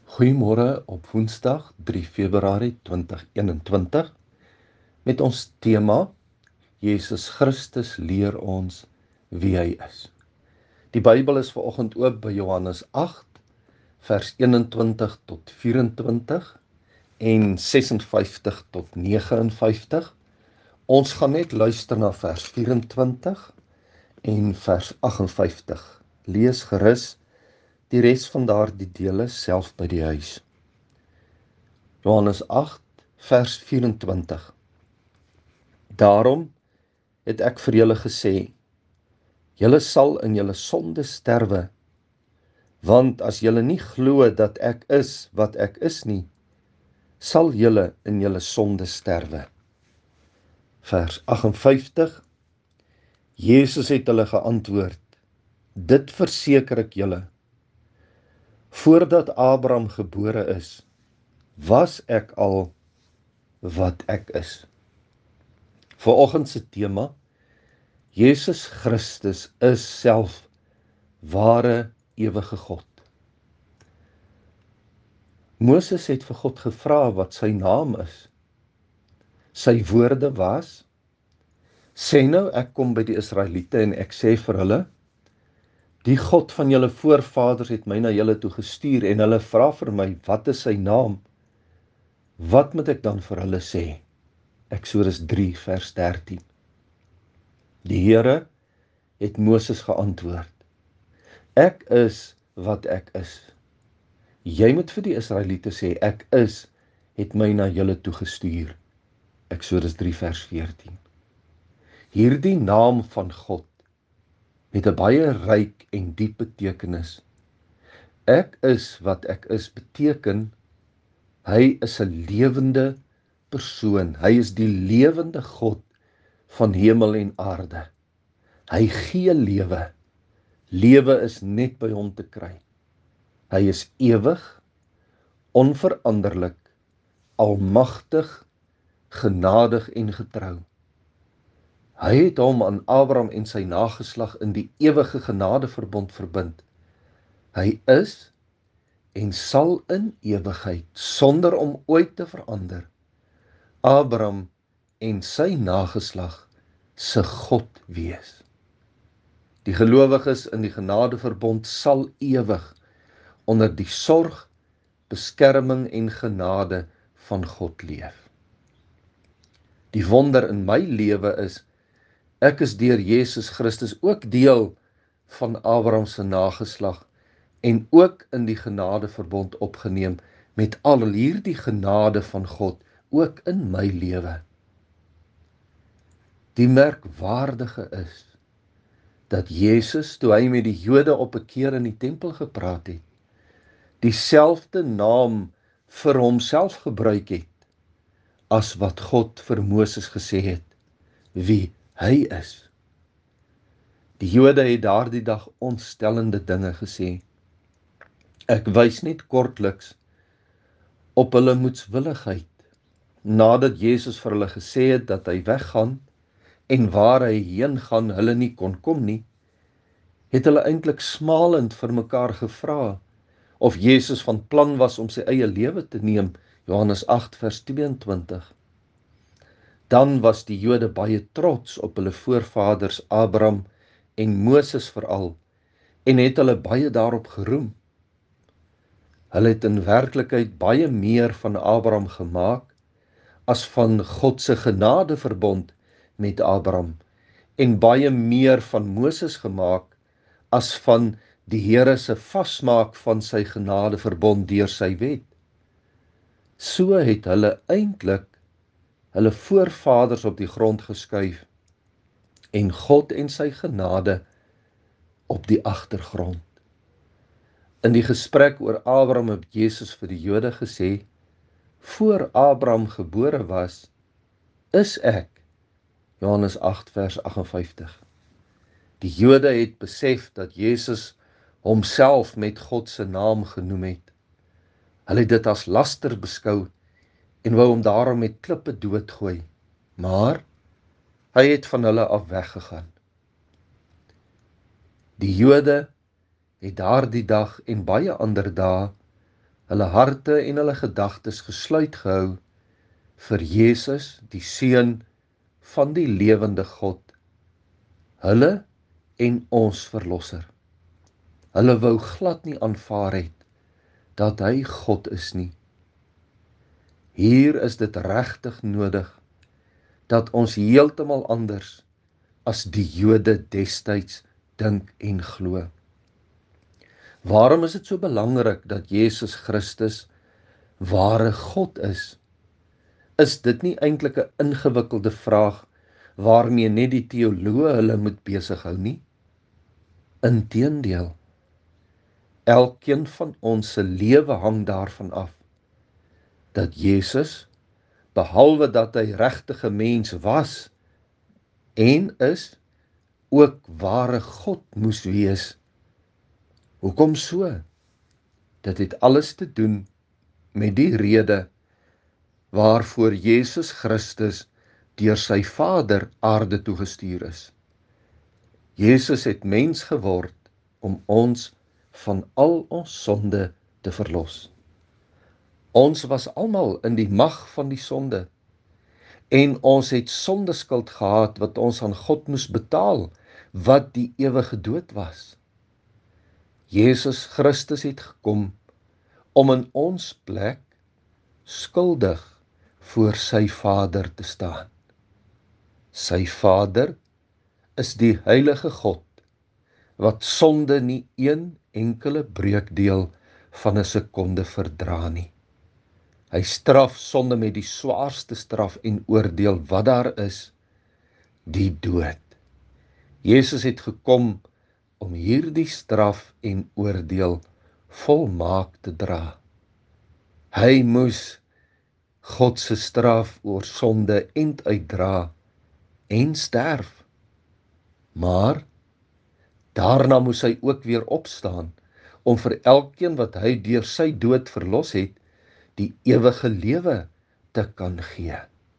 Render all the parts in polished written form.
Goeiemôre op Woensdag 3 Februarie 2021 met ons tema Jesus Christus leer ons wie hy is. Die Bybel is vanoggend oop by Johannes 8 vers 21 tot 24 en 56 tot 59. Ons gaan net luister na vers 24 en vers 58. Lees gerus die res van daardie dele self by die huis. Johannes 8 vers 24. Daarom het ek vir julle gesê, julle sal in julle sonde sterwe, want as julle nie glo dat ek is wat ek is nie, sal julle in julle sonde sterwe. Vers 58. Jesus het hulle geantwoord, dit verseker ek julle, voordat Abraham gebore is, was ek al wat ek is. Vanoggend se tema, Jesus Christus is self ware ewige God. Moses het vir God gevra wat sy naam is. Sy woorde was, sê nou ek kom by die Israeliete en ek sê vir hulle, die God van julle voorvaders het my na julle toe gestuur en hulle vra vir my, wat is sy naam? Wat moet ek dan vir hulle sê? Eksodus 3 vers 13. Die Here het Moses geantwoord, ek is wat ek is. Jy moet vir die Israeliete sê, ek is, het my na julle toe gestuur. Eksodus 3 vers 14. Hierdie naam van God het 'n baie ryk en diep betekenis. Ek is wat ek is beteken, hy is 'n lewende persoon. Hy is die lewende God van hemel en aarde. Hy gee lewe. Lewe is net by hom te kry. Hy is ewig, onveranderlik, almagtig, genadig en getrou. Hy het hom aan Abraham en sy nageslag in die ewige genadeverbond verbind. Hy is en sal in ewigheid, sonder om ooit te verander, Abraham en sy nageslag se God wees. Die gelowiges in die genadeverbond sal ewig onder die sorg, beskerming en genade van God leef. Die wonder in my lewe is, ek is deur Jesus Christus ook deel van Abraham se nageslag en ook in die genadeverbond opgeneem met al hierdie genade van God ook in my lewe. Die merkwaardige is dat Jesus, toe hy met die Jode op 'n keer in die tempel gepraat het, dieselfde naam vir homself gebruik het as wat God vir Moses gesê het wie hy is. Die Jode het daardie dag ontstellende dinge gesê. Ek wys net kortliks op hulle moedswilligheid, nadat Jesus vir hulle gesê het dat hy weggaan en waar hy heen gaan hulle nie kon kom nie, het hulle eintlik smalend vir mekaar gevra of Jesus van plan was om sy eie lewe te neem, Johannes 8 vers 22. Dan was die Jode baie trots op hulle voorvaders Abraham en Moses veral, en het hulle baie daarop geroem. Hulle het in werklikheid baie meer van Abraham gemaak as van God se genadeverbond met Abraham, en baie meer van Moses gemaak as van die Here se vasmaak van sy genadeverbond deur sy wet. So het hulle eintlik hulle voorvaders op die grond geskuif en God en sy genade op die agtergrond. In die gesprek oor Abraham het Jesus vir die Jode gesê, voor Abraham gebore was, is ek, Johannes 8 vers 58. Die Jode het besef dat Jesus homself met God se naam genoem het. Hulle het dit as laster beskou en wou hom daarom met klippe doodgooi, maar hy het van hulle af weggegaan. Die Jode het daardie dag en baie ander dae hulle harte en hulle gedagtes gesluit gehou vir Jesus, die Seun van die lewende God, hulle en ons Verlosser. Hulle wou glad nie aanvaar het dat hy God is nie. Hier is dit regtig nodig dat ons heeltemal anders as die Jode destyds dink en glo. Waarom is dit so belangrik dat Jesus Christus ware God is? Is dit nie eintlik 'n ingewikkelde vraag waarmee net die teoloë hulle moet besighou nie? Inteendeel, elkeen van ons se lewe hang daarvan af dat Jesus, behalwe dat hy regtige mens was en is, ook ware God moes wees. Hoekom so? Dit het alles te doen met die rede waarvoor Jesus Christus deur sy Vader aarde toe gestuur is. Jesus het mens geword om ons van al ons sonde te verlos. Ons was almal in die mag van die sonde en ons het sondeskuld gehad wat ons aan God moes betaal, wat die ewige dood was. Jesus Christus het gekom om in ons plek skuldig voor sy Vader te staan. Sy Vader is die heilige God wat sonde nie een enkele breukdeel van 'n sekonde verdra nie. Hy straf sonde met die swaarste straf en oordeel wat daar is, die dood. Jesus het gekom om hierdie straf en oordeel volmaak te dra. Hy moes God se straf oor sonde end uitdra en sterf. Maar daarna moes hy ook weer opstaan om vir elkeen wat hy deur sy dood verlos het, die ewige lewe te kan gee.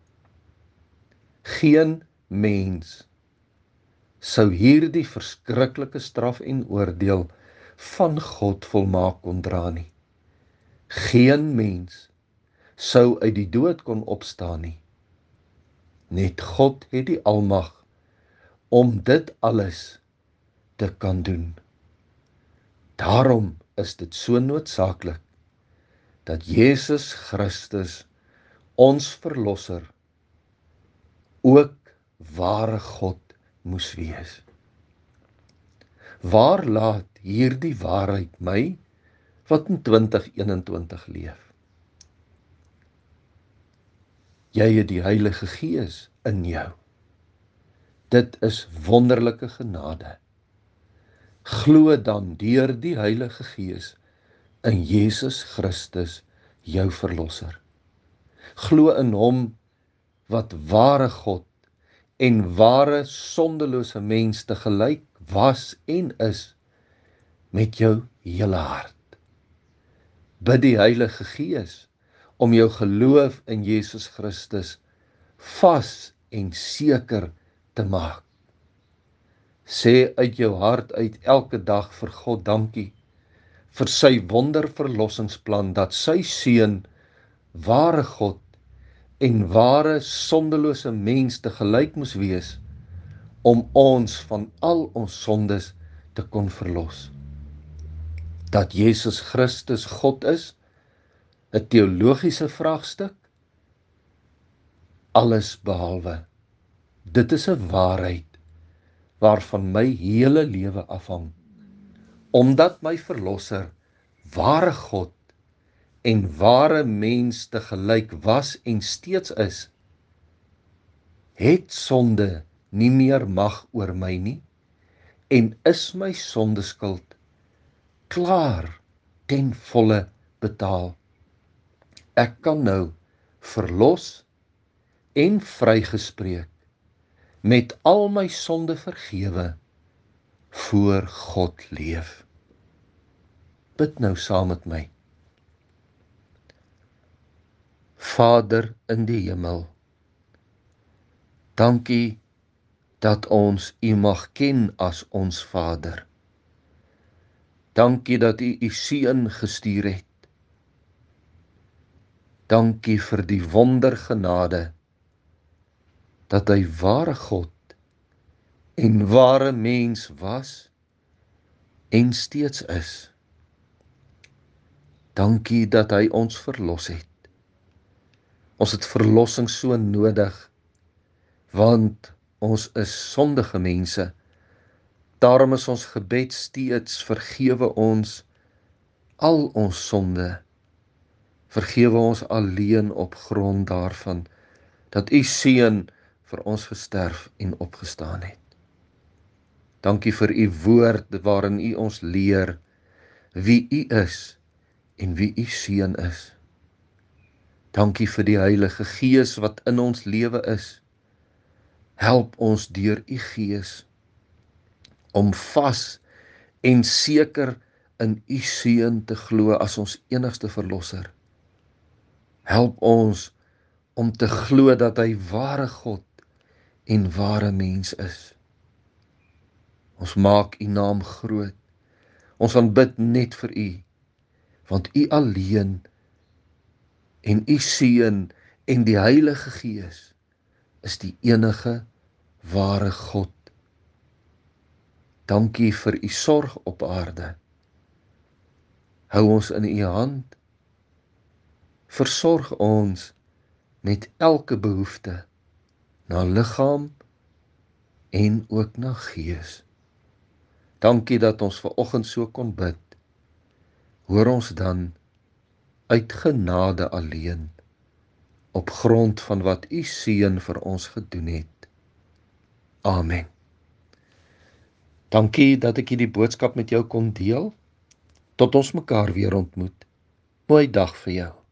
Geen mens sou hierdie verskriklike straf en oordeel van God volmaak kon dra nie. Geen mens sou uit die dood kon opstaan nie. Net God het die almag om dit alles te kan doen. Daarom is dit so noodsaaklik dat Jesus Christus, ons Verlosser, ook ware God moes wees. Waar laat hierdie waarheid my wat in 2021 leef? Jy het die Heilige Gees in jou. Dit is wonderlike genade. Glo dan deur die Heilige Gees in Jesus Christus, jou Verlosser. Glo in hom wat ware God en ware sondelose mens te gelyk was en is, met jou hele hart. Bid die Heilige Gees om jou geloof in Jesus Christus vas en seker te maak. Sê uit jou hart uit elke dag vir God dankie vir sy wonderverlossingsplan dat sy Seun, ware God en ware sondelose mens te gelyk moes wees om ons van al ons sondes te kon verlos. Dat Jesus Christus God is, 'n teologiese vraagstuk, alles behalwe. Dit is 'n waarheid waarvan my hele lewe afhang. Omdat my Verlosser ware God en ware mens te gelyk was en steeds is, het sonde nie meer mag oor my nie en is my sondeskuld klaar ten volle betaal. Ek kan nou verlos en vrygespreek met al my sonde vergewe voor God leef. Bid nou saam met my. Vader in die hemel, dankie dat ons U mag ken as ons Vader. Dankie dat U U Seun gestuur het Dankie vir die wondergenade dat hy ware God en ware mens was en steeds is. Dankie dat hy ons verlos het. Ons het verlossing so nodig, want ons is sondige mense. Daarom is ons gebed steeds: vergewe ons al ons sonde. Vergewe ons alleen op grond daarvan dat u seun vir ons gesterf en opgestaan het. Dankie vir u woord waarin u ons leer wie u is en wie u seun is. Dankie vir die Heilige Gees wat in ons lewe is. Help ons deur u Gees om vas en seker in u seun te glo as ons enigste verlosser. Help ons om te glo dat hy ware God en ware mens is. Ons maak u naam groot. Ons aanbid net vir u, want u alleen en u seun en die Heilige Gees is die enige ware God. Dankie vir u sorg op aarde. Hou ons in u hand. Versorg ons met elke behoefte na liggaam en ook na gees. Dankie dat ons vanoggend so kon bid. Hoor ons dan uit genade alleen, op grond van wat u seun vir ons gedoen het. Amen. Dankie dat ek hierdie boodskap met jou kon deel. Tot ons mekaar weer ontmoet. Mooi dag vir jou.